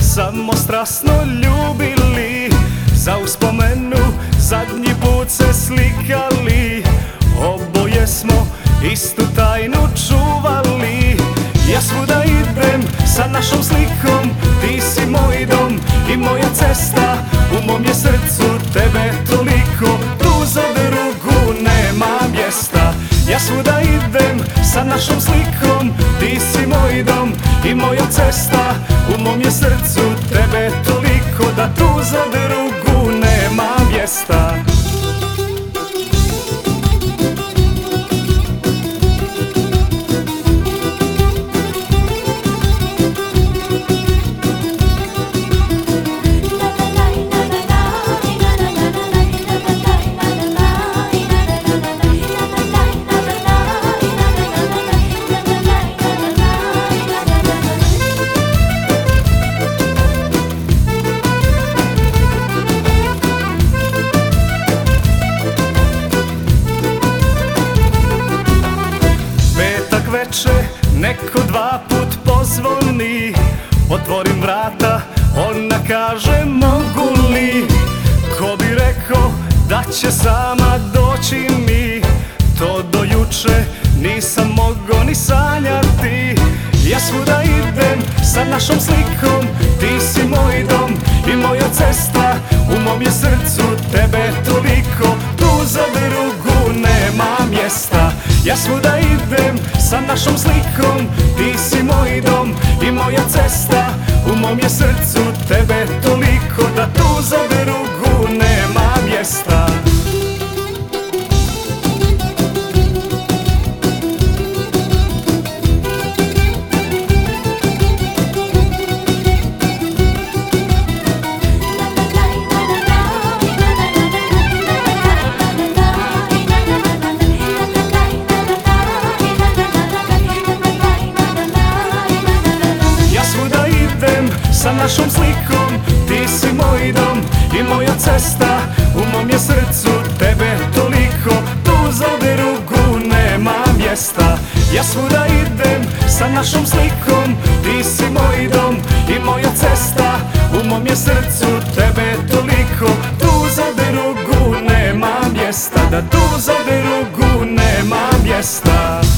samo strasno ljubili, za uspomenu zadnji put se slikali. Oboje smo istu tajnu čuvali. Ja svuda idem sa našom slikom, ti si moj dom i moja cesta. U mom je srcu tebe toliko, tu za drugu nema mjesta. Ja svuda idem sa našom slikom, ti si moj dom i moja cesta. U mom je srcu tebe toliko, da tu za drugu nema mjesta. Veče neko dva put pozvoni, otvorim vrata, ona kaže mogu li. Ko bi rekao da će sama doći mi, to do juče nisam mogao ni sanjati. Ja svuda idem sa našom slikom, ti si moj dom i moja cesta. U mom je srcu tebe toliko, tu za drugu nema mjesta. Ja svuda idem sa našom slikom, ti si moj dom i moja cesta. U mom je srcu tebe toliko, da tu za drugu nema mjesta. Sa našom slikom, ti si moj dom i moja cesta. U mom je srcu tebe toliko, tu za drugu nema mjesta. Ja svuda idem sa našom slikom, ti si moj dom i moja cesta. U mom je srcu tebe toliko, tu za drugu nema mjesta. Da tu za drugu nema mjesta.